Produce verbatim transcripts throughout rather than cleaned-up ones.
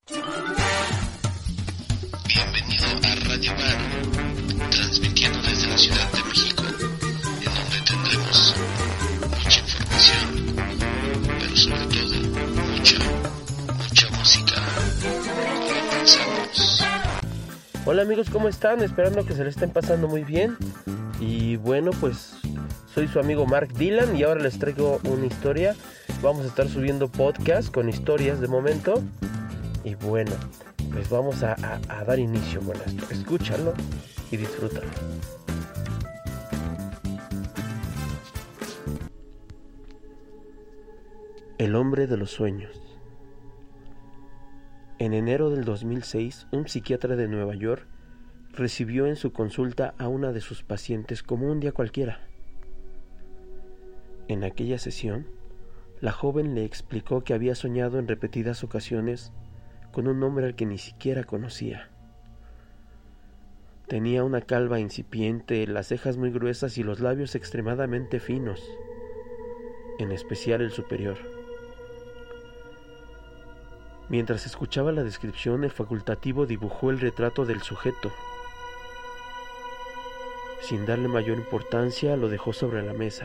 Bienvenido a Radio Bar, transmitiendo desde la Ciudad de México, en donde tendremos mucha información, pero sobre todo mucha, mucha música. Comenzamos. Hola amigos, ¿cómo están? Esperando que se le estén pasando muy bien. Y bueno, pues soy su amigo Mark Dylan y ahora les traigo una historia. Vamos a estar subiendo podcast con historias de momento. Y bueno, pues vamos a, a, a dar inicio con esto. Escúchalo y disfrútalo. El hombre de los sueños. En enero del dos mil seis, un psiquiatra de Nueva York recibió en su consulta a una de sus pacientes como un día cualquiera. En aquella sesión, la joven le explicó que había soñado en repetidas ocasiones con un hombre al que ni siquiera conocía. Tenía una calva incipiente, las cejas muy gruesas y los labios extremadamente finos, en especial el superior. Mientras escuchaba la descripción, el facultativo dibujó el retrato del sujeto. Sin darle mayor importancia, lo dejó sobre la mesa.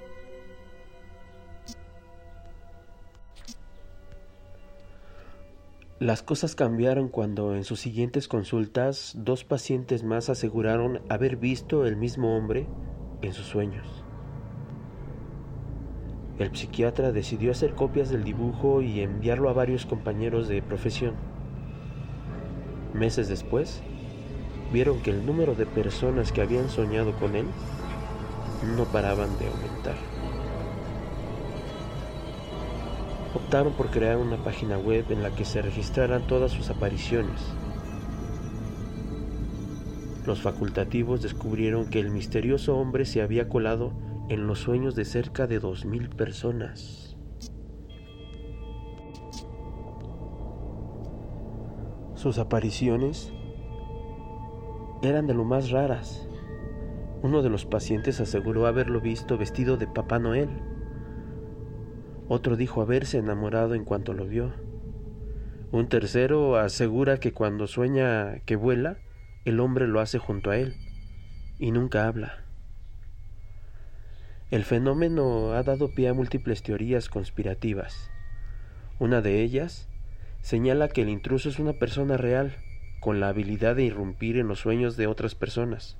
Las cosas cambiaron cuando en sus siguientes consultas dos pacientes más aseguraron haber visto el mismo hombre en sus sueños. El psiquiatra decidió hacer copias del dibujo y enviarlo a varios compañeros de profesión. Meses después, vieron que el número de personas que habían soñado con él no paraban de aumentar. Optaron por crear una página web en la que se registraran todas sus apariciones. Los facultativos descubrieron que el misterioso hombre se había colado en los sueños de cerca de dos mil personas. Sus apariciones eran de lo más raras. Uno de los pacientes aseguró haberlo visto vestido de Papá Noel. Otro dijo haberse enamorado en cuanto lo vio. Un tercero asegura que cuando sueña que vuela, el hombre lo hace junto a él y nunca habla. El fenómeno ha dado pie a múltiples teorías conspirativas. Una de ellas señala que el intruso es una persona real, con la habilidad de irrumpir en los sueños de otras personas.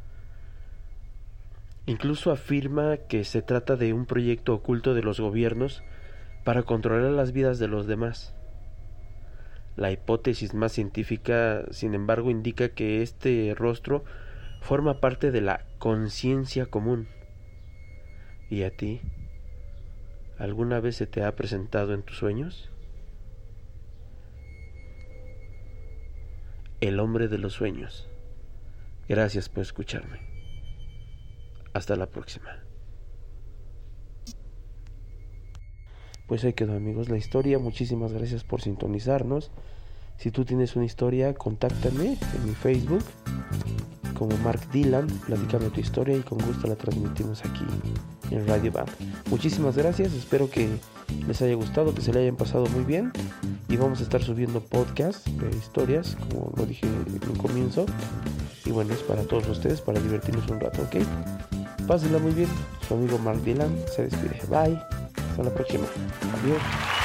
Incluso afirma que se trata de un proyecto oculto de los gobiernos para controlar las vidas de los demás. La hipótesis más científica, sin embargo, indica que este rostro forma parte de la conciencia común. ¿Y a ti? ¿Alguna vez se te ha presentado en tus sueños? El hombre de los sueños. Gracias por escucharme. Hasta la próxima. Pues ahí quedó, amigos, la historia. Muchísimas gracias por sintonizarnos. Si tú tienes una historia, contáctame en mi Facebook como Mark Dylan. Platícame tu historia y con gusto la transmitimos aquí en Radio Bar. Muchísimas gracias. Espero que les haya gustado, que se le hayan pasado muy bien. Y vamos a estar subiendo podcasts de historias, como lo dije en un comienzo. Y bueno, es para todos ustedes, para divertirnos un rato, ¿ok? Pásenla muy bien. Su amigo Mark Dylan se despide. Bye. Hasta la próxima. Adiós.